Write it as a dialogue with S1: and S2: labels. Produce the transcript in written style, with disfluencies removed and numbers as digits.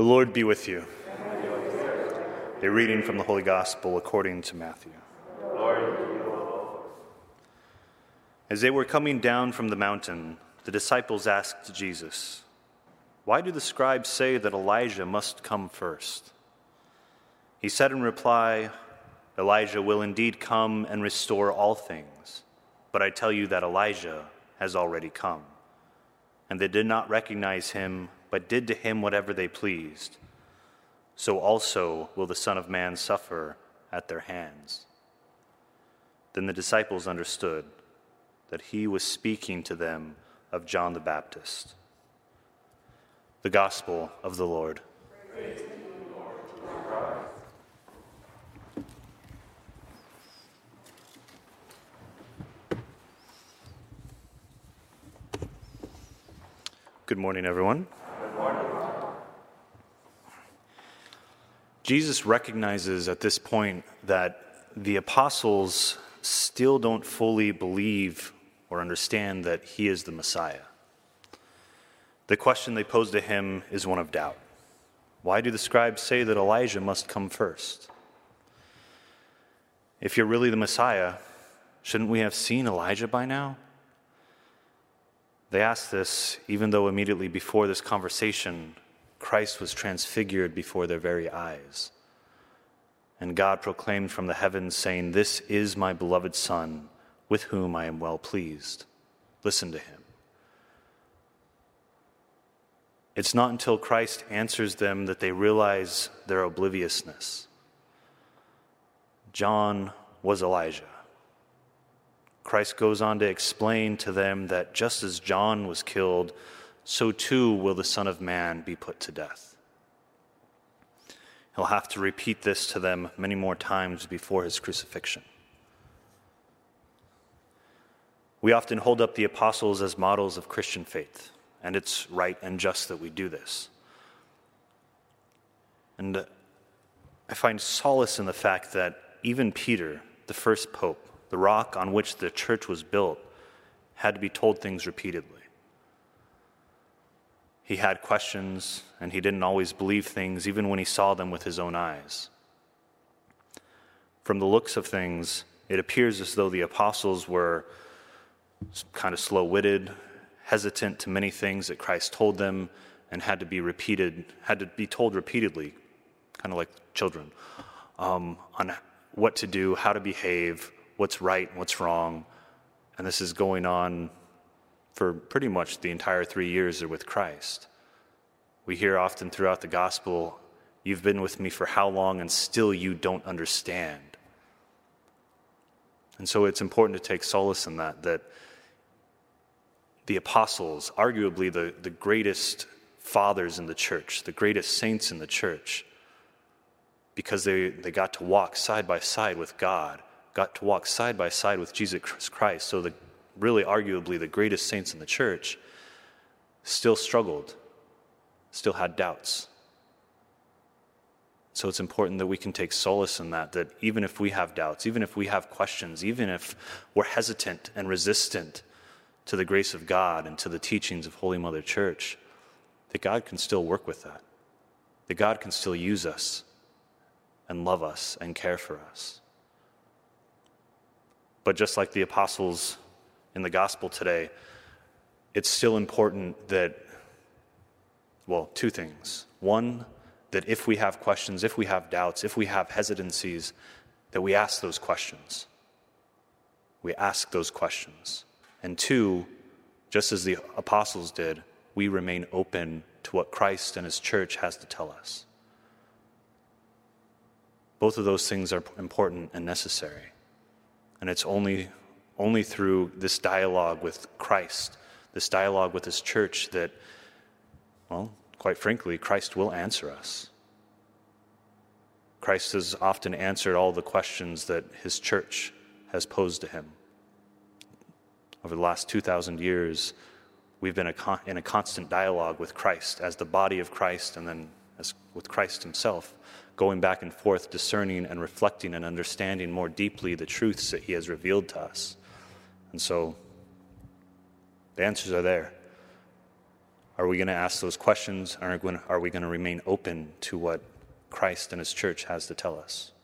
S1: The Lord be with you. A reading from the Holy Gospel according to Matthew. As they were coming down from the mountain, the disciples asked Jesus, "Why do the scribes say that Elijah must come first?" He said in reply, "Elijah will indeed come and restore all things, but I tell you that Elijah has already come. And they did not recognize him, but did to him whatever they pleased. So also will the Son of Man suffer at their hands." Then the disciples understood that he was speaking to them of John the Baptist. The Gospel of the Lord. Praise to you, Lord. Good morning, everyone.
S2: Good morning.
S1: Jesus recognizes at this point that the apostles still don't fully believe or understand that he is the Messiah. The question they pose to him is one of doubt. Why do the scribes say that Elijah must come first? If you're really the Messiah, shouldn't we have seen Elijah by now? They ask this even though immediately before this conversation, Christ was transfigured before their very eyes. And God proclaimed from the heavens, saying, "This is my beloved Son, with whom I am well pleased. Listen to him." It's not until Christ answers them that they realize their obliviousness. John was Elijah. Christ goes on to explain to them that just as John was killed, so too will the Son of Man be put to death. He'll have to repeat this to them many more times before his crucifixion. We often hold up the apostles as models of Christian faith, and it's right and just that we do this. And I find solace in the fact that even Peter, the first pope, the rock on which the church was built, had to be told things repeatedly. He had questions, and he didn't always believe things, even when he saw them with his own eyes. From the looks of things, it appears as though the apostles were kind of slow-witted, hesitant to many things that Christ told them, and had to be told repeatedly, kind of like children, on what to do, how to behave, what's right and what's wrong. And this is going on for pretty much the entire 3 years they're with Christ. We hear often throughout the gospel, "You've been with me for how long and still you don't understand." And so it's important to take solace in that the apostles, arguably the greatest fathers in the church, the greatest saints in the church, because they got to walk side by side with God, got to walk side by side with Jesus Christ, so really arguably the greatest saints in the church, still struggled, still had doubts. So it's important that we can take solace in that even if we have doubts, even if we have questions, even if we're hesitant and resistant to the grace of God and to the teachings of Holy Mother Church, that God can still work with that God can still use us and love us and care for us. But just like the apostles in the gospel today, it's still important that, two things. One, that if we have questions, if we have doubts, if we have hesitancies, that we ask those questions. We ask those questions. And two, just as the apostles did, we remain open to what Christ and his church has to tell us. Both of those things are important and necessary. And it's only through this dialogue with Christ, this dialogue with his church that, quite frankly, Christ will answer us. Christ has often answered all the questions that his church has posed to him. Over the last 2,000 years, we've been in a constant dialogue with Christ as the body of Christ, and then as with Christ himself, going back and forth, discerning and reflecting and understanding more deeply the truths that he has revealed to us. And so the answers are there. Are we going to ask those questions? Are we going to remain open to what Christ and his church has to tell us?